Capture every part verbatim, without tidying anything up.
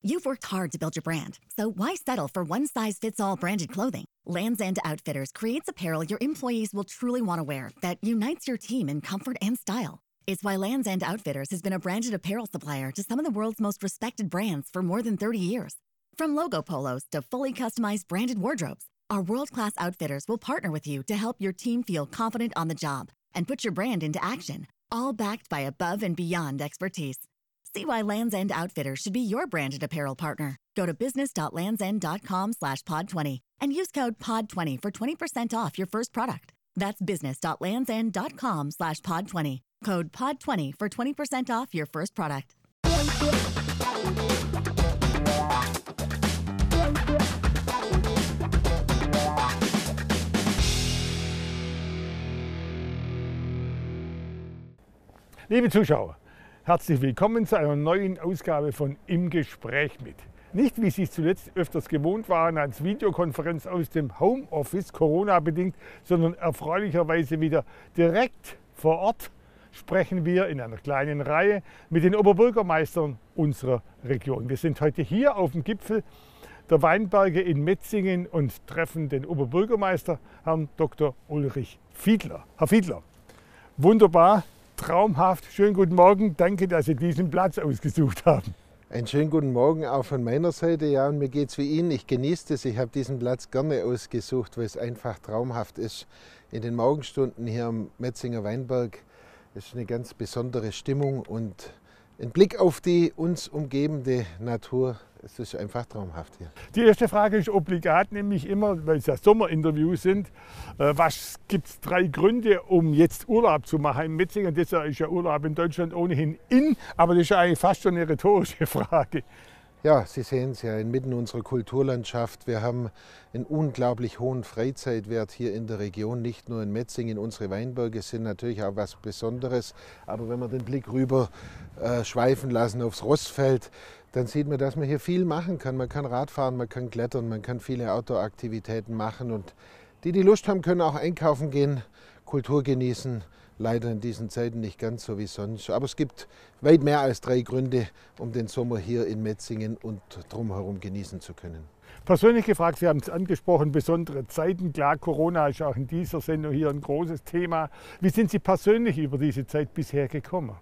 You've worked hard to build your brand, so why settle for one-size-fits-all branded clothing? Lands' End Outfitters creates apparel your employees will truly want to wear that unites your team in comfort and style. It's why Lands' End Outfitters has been a branded apparel supplier to some of the world's most respected brands for more than thirty years. From logo polos to fully customized branded wardrobes, our world-class outfitters will partner with you to help your team feel confident on the job and put your brand into action, all backed by above and beyond expertise. See why Lands' End Outfitters should be your branded apparel partner. Go to business.landsend.com slash pod 20 and use code pod twenty for twenty percent off your first product. That's business.landsend.com slash pod 20. Code pod twenty for twenty percent off your first product. Liebe Zuschauer, herzlich willkommen zu einer neuen Ausgabe von Im Gespräch mit. Nicht, wie Sie es zuletzt öfters gewohnt waren, als Videokonferenz aus dem Homeoffice, Corona-bedingt, sondern erfreulicherweise wieder direkt vor Ort sprechen wir in einer kleinen Reihe mit den Oberbürgermeistern unserer Region. Wir sind heute hier auf dem Gipfel der Weinberge in Metzingen und treffen den Oberbürgermeister, Herrn Doktor Ulrich Fiedler. Herr Fiedler, wunderbar. Traumhaft. Schönen guten Morgen. Danke, dass Sie diesen Platz ausgesucht haben. Einen schönen guten Morgen auch von meiner Seite. Ja, und mir geht es wie Ihnen. Ich genieße es. Ich habe diesen Platz gerne ausgesucht, weil es einfach traumhaft ist. In den Morgenstunden hier am Metzinger Weinberg ist eine ganz besondere Stimmung und ein Blick auf die uns umgebende Natur. Es ist einfach traumhaft hier. Die erste Frage ist obligat, nämlich immer, weil es ja Sommerinterviews sind, äh, was gibt es drei Gründe, um jetzt Urlaub zu machen in Metzingen? Das ist ja Urlaub in Deutschland ohnehin in, aber das ist ja eigentlich fast schon eine rhetorische Frage. Ja, Sie sehen es ja inmitten unserer Kulturlandschaft. Wir haben einen unglaublich hohen Freizeitwert hier in der Region, nicht nur in Metzingen. Unsere Weinberge sind natürlich auch was Besonderes. Aber wenn wir den Blick rüber äh, schweifen lassen aufs Rossfeld, dann sieht man, dass man hier viel machen kann. Man kann Radfahren, man kann klettern, man kann viele Outdoor-Aktivitäten machen. Und die, die Lust haben, können auch einkaufen gehen, Kultur genießen. Leider in diesen Zeiten nicht ganz so wie sonst. Aber es gibt weit mehr als drei Gründe, um den Sommer hier in Metzingen und drumherum genießen zu können. Persönlich gefragt, Sie haben es angesprochen, besondere Zeiten. Klar, Corona ist auch in dieser Sendung hier ein großes Thema. Wie sind Sie persönlich über diese Zeit bisher gekommen?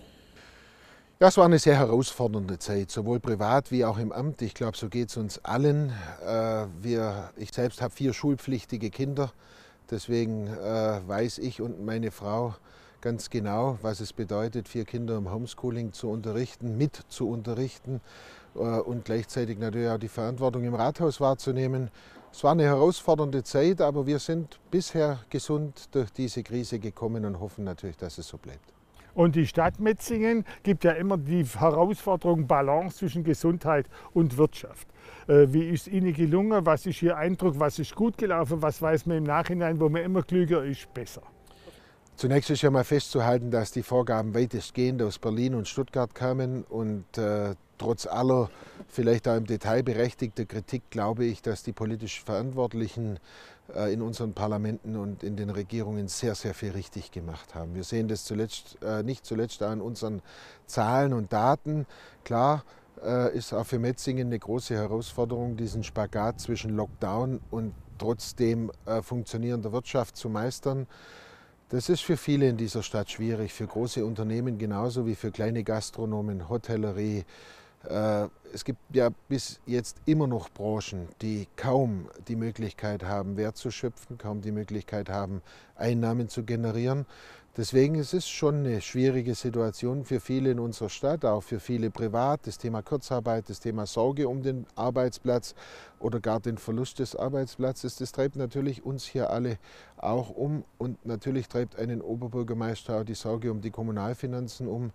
Ja, es war eine sehr herausfordernde Zeit, sowohl privat wie auch im Amt. Ich glaube, so geht es uns allen. Wir, ich selbst habe vier schulpflichtige Kinder. Deswegen äh, weiß ich und meine Frau ganz genau, was es bedeutet, vier Kinder im Homeschooling zu unterrichten, mit zu unterrichten äh, und gleichzeitig natürlich auch die Verantwortung im Rathaus wahrzunehmen. Es war eine herausfordernde Zeit, aber wir sind bisher gesund durch diese Krise gekommen und hoffen natürlich, dass es so bleibt. Und die Stadt Metzingen gibt ja immer die Herausforderung Balance zwischen Gesundheit und Wirtschaft. Wie ist Ihnen gelungen? Was ist Ihr Eindruck? Was ist gut gelaufen? Was weiß man im Nachhinein, wo man immer klüger ist, besser? Zunächst ist ja mal festzuhalten, dass die Vorgaben weitestgehend aus Berlin und Stuttgart kamen. Und äh, trotz aller vielleicht auch im Detail berechtigter Kritik glaube ich, dass die politisch Verantwortlichen äh, in unseren Parlamenten und in den Regierungen sehr, sehr viel richtig gemacht haben. Wir sehen das zuletzt, äh, nicht zuletzt auch an unseren Zahlen und Daten. Klar, ist auch für Metzingen eine große Herausforderung, diesen Spagat zwischen Lockdown und trotzdem äh, funktionierender Wirtschaft zu meistern. Das ist für viele in dieser Stadt schwierig, für große Unternehmen genauso wie für kleine Gastronomen, Hotellerie. Äh, es gibt ja bis jetzt immer noch Branchen, die kaum die Möglichkeit haben, Wert zu schöpfen, kaum die Möglichkeit haben, Einnahmen zu generieren. Deswegen ist es schon eine schwierige Situation für viele in unserer Stadt, auch für viele privat. Das Thema Kurzarbeit, das Thema Sorge um den Arbeitsplatz oder gar den Verlust des Arbeitsplatzes, das treibt natürlich uns hier alle auch um. Und natürlich treibt einen Oberbürgermeister auch die Sorge um die Kommunalfinanzen um.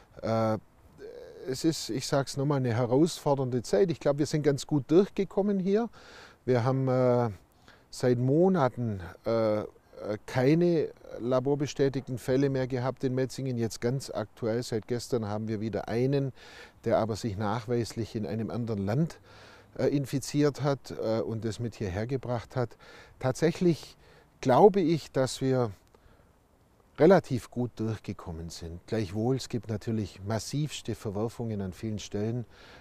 Es ist, ich sage es nochmal, eine herausfordernde Zeit. Ich glaube, wir sind ganz gut durchgekommen hier. Wir haben seit Monaten keine laborbestätigten Fälle mehr gehabt in Metzingen. Jetzt ganz aktuell, seit gestern haben wir wieder einen, der aber sich nachweislich in einem anderen Land äh, infiziert hat äh, und das mit hierher gebracht hat. Tatsächlich glaube ich, dass wir relativ gut durchgekommen sind. Gleichwohl, es gibt natürlich massivste Verwerfungen an vielen Stellen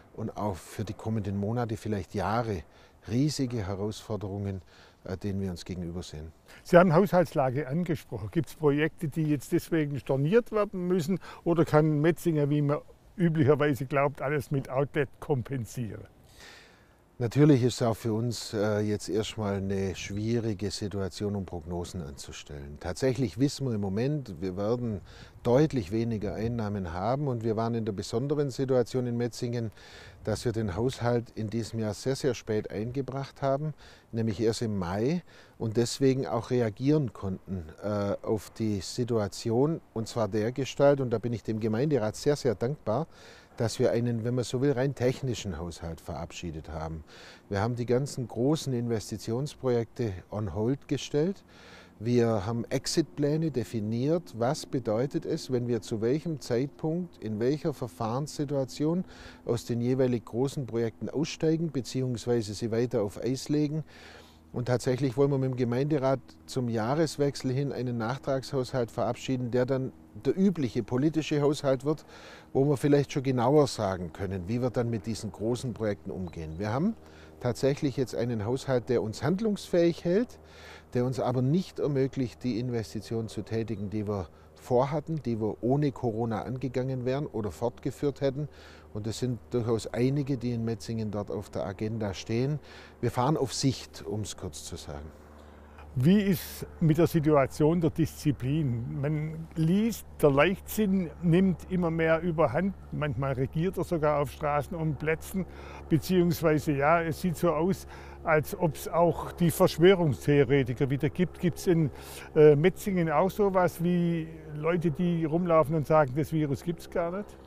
und auch für die kommenden Monate, vielleicht Jahre, riesige Herausforderungen, denen wir uns gegenüber sehen. Sie haben Haushaltslage angesprochen. Gibt es Projekte, die jetzt deswegen storniert werden müssen, oder kann Metzinger, wie man üblicherweise glaubt, alles mit Outlet kompensieren? Natürlich ist es auch für uns äh, jetzt erstmal eine schwierige Situation, um Prognosen anzustellen. Tatsächlich wissen wir im Moment, wir werden deutlich weniger Einnahmen haben, und wir waren in der besonderen Situation in Metzingen, dass wir den Haushalt in diesem Jahr sehr, sehr spät eingebracht haben, nämlich erst im Mai, und deswegen auch reagieren konnten äh, auf die Situation, und zwar dergestalt, und da bin ich dem Gemeinderat sehr, sehr dankbar, dass wir einen, wenn man so will, rein technischen Haushalt verabschiedet haben. Wir haben die ganzen großen Investitionsprojekte on hold gestellt. Wir haben Exitpläne definiert, was bedeutet es, wenn wir zu welchem Zeitpunkt, in welcher Verfahrenssituation aus den jeweilig großen Projekten aussteigen bzw. sie weiter auf Eis legen. Und tatsächlich wollen wir mit dem Gemeinderat zum Jahreswechsel hin einen Nachtragshaushalt verabschieden, der dann der übliche politische Haushalt wird, wo wir vielleicht schon genauer sagen können, wie wir dann mit diesen großen Projekten umgehen. Wir haben tatsächlich jetzt einen Haushalt, der uns handlungsfähig hält, der uns aber nicht ermöglicht, die Investitionen zu tätigen, die wir vorhatten, die wir ohne Corona angegangen wären oder fortgeführt hätten. Und es sind durchaus einige, die in Metzingen dort auf der Agenda stehen. Wir fahren auf Sicht, um es kurz zu sagen. Wie ist mit der Situation der Disziplin? Man liest, der Leichtsinn nimmt immer mehr überhand. Manchmal regiert er sogar auf Straßen und Plätzen. Beziehungsweise, ja, es sieht so aus, als ob es auch die Verschwörungstheoretiker wieder gibt. Gibt es in äh, Metzingen auch sowas wie Leute, die rumlaufen und sagen, das Virus gibt es gar nicht?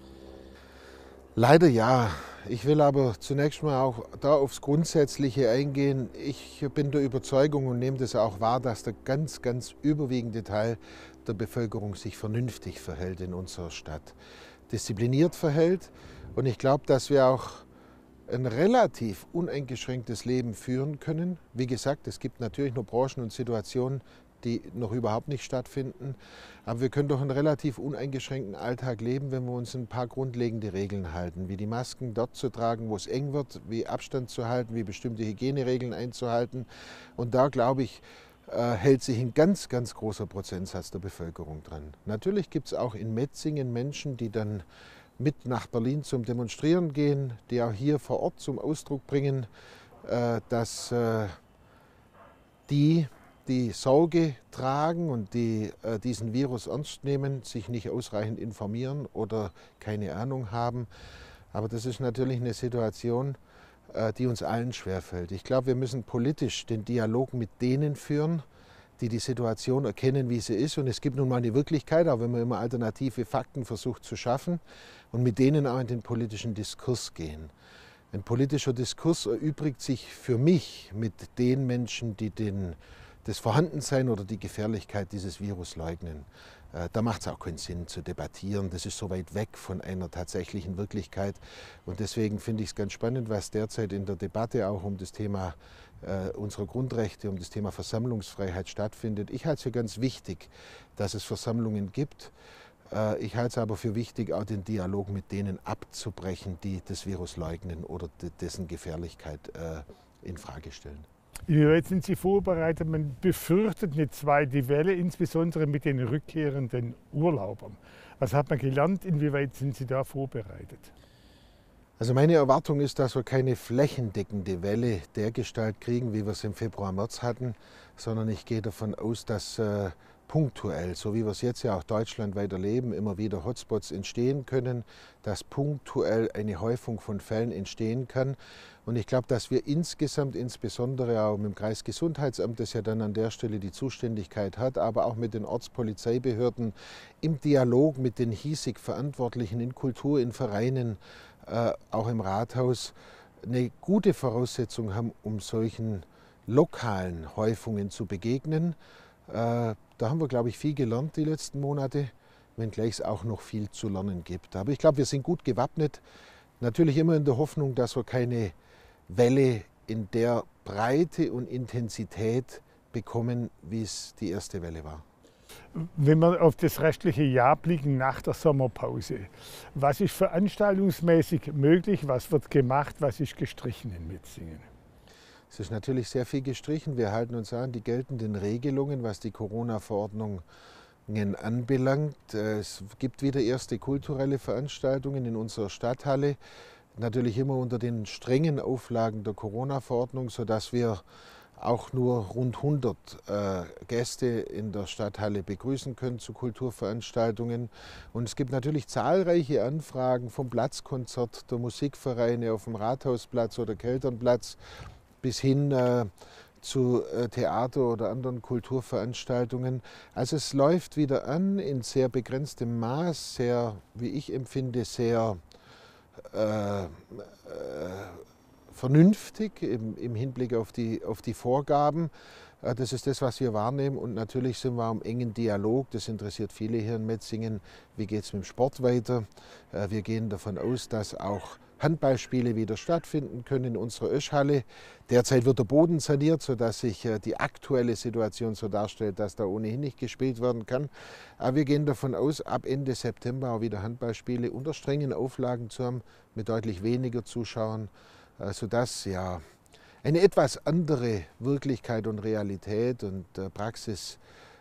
Leider ja. Ich will aber zunächst mal auch da aufs Grundsätzliche eingehen. Ich bin der Überzeugung und nehme das auch wahr, dass der ganz, ganz überwiegende Teil der Bevölkerung sich vernünftig verhält in unserer Stadt. Diszipliniert verhält, und ich glaube, dass wir auch ein relativ uneingeschränktes Leben führen können. Wie gesagt, es gibt natürlich nur Branchen und Situationen, die noch überhaupt nicht stattfinden. Aber wir können doch einen relativ uneingeschränkten Alltag leben, wenn wir uns ein paar grundlegende Regeln halten, wie die Masken dort zu tragen, wo es eng wird, wie Abstand zu halten, wie bestimmte Hygieneregeln einzuhalten. Und da, glaube ich, äh, hält sich ein ganz, ganz großer Prozentsatz der Bevölkerung dran. Natürlich gibt es auch in Metzingen Menschen, die dann mit nach Berlin zum Demonstrieren gehen, die auch hier vor Ort zum Ausdruck bringen, äh, dass äh, die, die Sorge tragen und die äh, diesen Virus ernst nehmen, sich nicht ausreichend informieren oder keine Ahnung haben. Aber das ist natürlich eine Situation, äh, die uns allen schwerfällt. Ich glaube, wir müssen politisch den Dialog mit denen führen, die die Situation erkennen, wie sie ist. Und es gibt nun mal eine Wirklichkeit, auch wenn man immer alternative Fakten versucht zu schaffen, und mit denen auch in den politischen Diskurs gehen. Ein politischer Diskurs erübrigt sich für mich mit den Menschen, die den, das Vorhandensein oder die Gefährlichkeit dieses Virus leugnen. Da macht es auch keinen Sinn zu debattieren. Das ist so weit weg von einer tatsächlichen Wirklichkeit. Und deswegen finde ich es ganz spannend, was derzeit in der Debatte auch um das Thema äh, unserer Grundrechte, um das Thema Versammlungsfreiheit stattfindet. Ich halte es für ganz wichtig, dass es Versammlungen gibt. Äh, ich halte es aber für wichtig, auch den Dialog mit denen abzubrechen, die das Virus leugnen oder dessen Gefährlichkeit äh, in Frage stellen. Inwieweit sind Sie vorbereitet? Man befürchtet eine zweite Welle, insbesondere mit den rückkehrenden Urlaubern. Was hat man gelernt? Inwieweit sind Sie da vorbereitet? Also meine Erwartung ist, dass wir keine flächendeckende Welle dergestalt kriegen, wie wir es im Februar, März hatten, sondern ich gehe davon aus, dass äh, punktuell, so wie wir es jetzt ja auch deutschlandweit erleben, immer wieder Hotspots entstehen können, dass punktuell eine Häufung von Fällen entstehen kann. Und ich glaube, dass wir insgesamt, insbesondere auch mit dem Kreisgesundheitsamt, das ja dann an der Stelle die Zuständigkeit hat, aber auch mit den Ortspolizeibehörden, im Dialog mit den hiesig Verantwortlichen in Kultur, in Vereinen, äh, auch im Rathaus, eine gute Voraussetzung haben, um solchen lokalen Häufungen zu begegnen. Äh, da haben wir, glaube ich, viel gelernt die letzten Monate, wenngleich es auch noch viel zu lernen gibt. Aber ich glaube, wir sind gut gewappnet. Natürlich immer in der Hoffnung, dass wir keine Welle in der Breite und Intensität bekommen, wie es die erste Welle war. Wenn wir auf das restliche Jahr blicken nach der Sommerpause, was ist veranstaltungsmäßig möglich, was wird gemacht, was ist gestrichen in Metzingen? Es ist natürlich sehr viel gestrichen. Wir halten uns an die geltenden Regelungen, was die Corona-Verordnungen anbelangt. Es gibt wieder erste kulturelle Veranstaltungen in unserer Stadthalle, natürlich immer unter den strengen Auflagen der Corona-Verordnung, sodass wir auch nur rund hundert äh, Gäste in der Stadthalle begrüßen können zu Kulturveranstaltungen. Und es gibt natürlich zahlreiche Anfragen vom Platzkonzert der Musikvereine auf dem Rathausplatz oder Kelternplatz bis hin äh, zu äh, Theater oder anderen Kulturveranstaltungen. Also es läuft wieder an in sehr begrenztem Maß, sehr, wie ich empfinde, sehr äh, äh, vernünftig im, im Hinblick auf die, auf die Vorgaben. Äh, das ist das, was wir wahrnehmen. Und natürlich sind wir im engen Dialog. Das interessiert viele hier in Metzingen. Wie geht es mit dem Sport weiter? Äh, wir gehen davon aus, dass auch Handballspiele wieder stattfinden können in unserer Öschhalle. Derzeit wird der Boden saniert, sodass sich die aktuelle Situation so darstellt, dass da ohnehin nicht gespielt werden kann. Aber wir gehen davon aus, ab Ende September auch wieder Handballspiele unter strengen Auflagen zu haben, mit deutlich weniger Zuschauern, sodass ja eine etwas andere Wirklichkeit und Realität und Praxis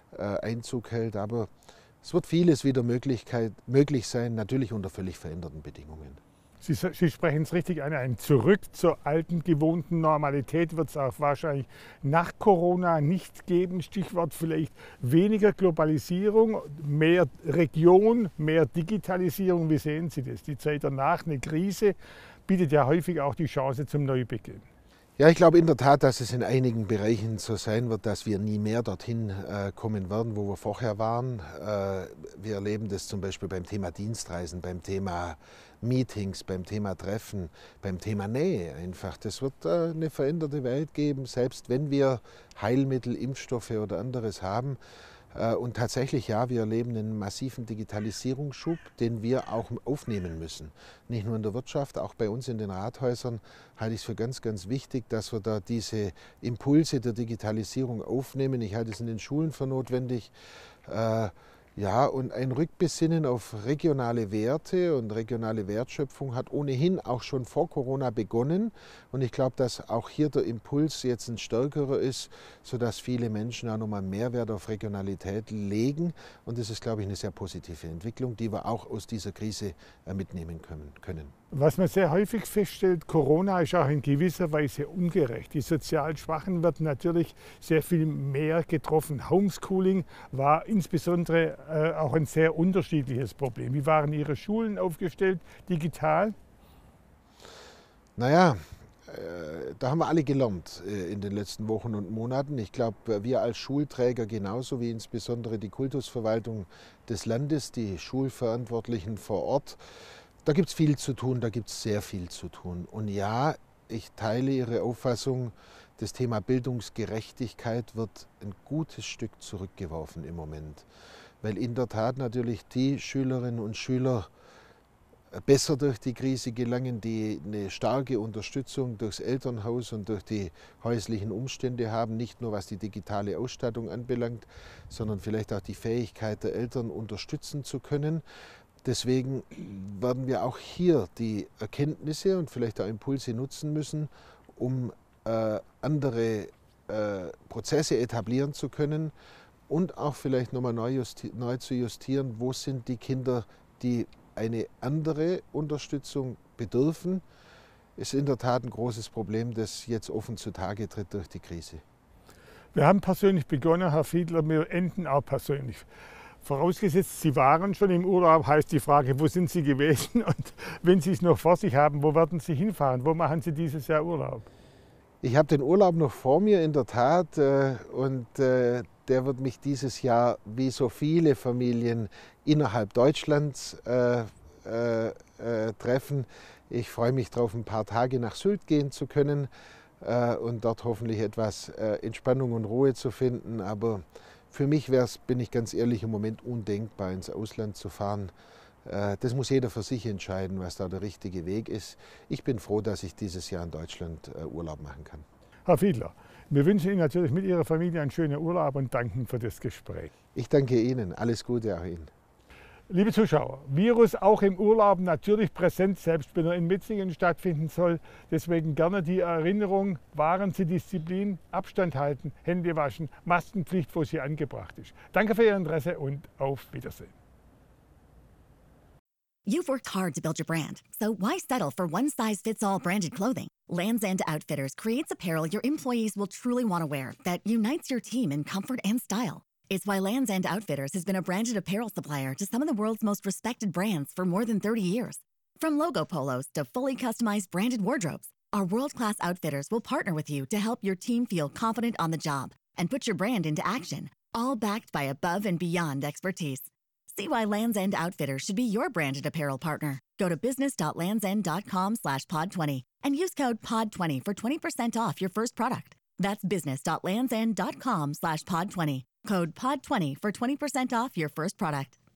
Einzug hält. Aber es wird vieles wieder Möglichkeit, möglich sein, natürlich unter völlig veränderten Bedingungen. Sie, Sie sprechen es richtig an, ein Zurück zur alten gewohnten Normalität wird es auch wahrscheinlich nach Corona nicht geben. Stichwort vielleicht weniger Globalisierung, mehr Region, mehr Digitalisierung. Wie sehen Sie das? Die Zeit danach, eine Krise, bietet ja häufig auch die Chance zum Neubeginn. Ja, ich glaube in der Tat, dass es in einigen Bereichen so sein wird, dass wir nie mehr dorthin äh, kommen werden, wo wir vorher waren. Äh, wir erleben das zum Beispiel beim Thema Dienstreisen, beim Thema Meetings, beim Thema Treffen, beim Thema Nähe einfach. Das wird äh, eine veränderte Welt geben, selbst wenn wir Heilmittel, Impfstoffe oder anderes haben. Und tatsächlich, ja, wir erleben einen massiven Digitalisierungsschub, den wir auch aufnehmen müssen. Nicht nur in der Wirtschaft, auch bei uns in den Rathäusern halte ich es für ganz, ganz wichtig, dass wir da diese Impulse der Digitalisierung aufnehmen. Ich halte es in den Schulen für notwendig. Äh, Ja, und ein Rückbesinnen auf regionale Werte und regionale Wertschöpfung hat ohnehin auch schon vor Corona begonnen. Und ich glaube, dass auch hier der Impuls jetzt ein stärkerer ist, sodass viele Menschen auch nochmal mehr Wert auf Regionalität legen. Und das ist, glaube ich, eine sehr positive Entwicklung, die wir auch aus dieser Krise mitnehmen können. Was man sehr häufig feststellt, Corona ist auch in gewisser Weise ungerecht. Die sozial Schwachen werden natürlich sehr viel mehr getroffen. Homeschooling war insbesondere äh, auch ein sehr unterschiedliches Problem. Wie waren Ihre Schulen aufgestellt, digital? Naja, äh, da haben wir alle gelernt äh, in den letzten Wochen und Monaten. Ich glaube, wir als Schulträger genauso wie insbesondere die Kultusverwaltung des Landes, die Schulverantwortlichen vor Ort. Da gibt es viel zu tun, da gibt es sehr viel zu tun. Und ja, ich teile Ihre Auffassung, das Thema Bildungsgerechtigkeit wird ein gutes Stück zurückgeworfen im Moment. Weil in der Tat natürlich die Schülerinnen und Schüler besser durch die Krise gelangen, die eine starke Unterstützung durchs Elternhaus und durch die häuslichen Umstände haben, nicht nur was die digitale Ausstattung anbelangt, sondern vielleicht auch die Fähigkeit der Eltern unterstützen zu können. Deswegen werden wir auch hier die Erkenntnisse und vielleicht auch Impulse nutzen müssen, um äh, andere äh, Prozesse etablieren zu können und auch vielleicht nochmal neu, neu zu justieren, wo sind die Kinder, die eine andere Unterstützung bedürfen. Ist in der Tat ein großes Problem, das jetzt offen zutage tritt durch die Krise. Wir haben persönlich begonnen, Herr Fiedler, wir enden auch persönlich. Vorausgesetzt, Sie waren schon im Urlaub, heißt die Frage, wo sind Sie gewesen? Und wenn Sie es noch vor sich haben, wo werden Sie hinfahren? Wo machen Sie dieses Jahr Urlaub? Ich habe den Urlaub noch vor mir, in der Tat. Und der wird mich dieses Jahr, wie so viele Familien, innerhalb Deutschlands äh, äh, treffen. Ich freue mich darauf, ein paar Tage nach Sylt gehen zu können äh, und dort hoffentlich etwas äh, Entspannung und Ruhe zu finden. Aber für mich wäre es, bin ich ganz ehrlich, im Moment undenkbar, ins Ausland zu fahren. Das muss jeder für sich entscheiden, was da der richtige Weg ist. Ich bin froh, dass ich dieses Jahr in Deutschland Urlaub machen kann. Herr Fiedler, wir wünschen Ihnen natürlich mit Ihrer Familie einen schönen Urlaub und danken für das Gespräch. Ich danke Ihnen. Alles Gute auch Ihnen. Liebe Zuschauer, Virus auch im Urlaub natürlich präsent, selbst wenn er in Metzingen stattfinden soll. Deswegen gerne die Erinnerung, wahren Sie Disziplin, Abstand halten, Hände waschen, Maskenpflicht, wo sie angebracht ist. Danke für Ihr Interesse und auf Wiedersehen. You've worked hard to build your brand, so why settle for one-size-fits-all branded clothing? Lands' End Outfitters creates apparel your employees will truly want to wear that unites your team in comfort and style. It's why Lands' End Outfitters has been a branded apparel supplier to some of the world's most respected brands for more than thirty years. From logo polos to fully customized branded wardrobes, our world-class outfitters will partner with you to help your team feel confident on the job and put your brand into action, all backed by above and beyond expertise. See why Lands' End Outfitters should be your branded apparel partner. Go to business.landsend.com slash pod 20 and use code pod twenty for twenty percent off your first product. That's business.landsend.com slash pod 20. Code pod twenty for twenty percent off your first product.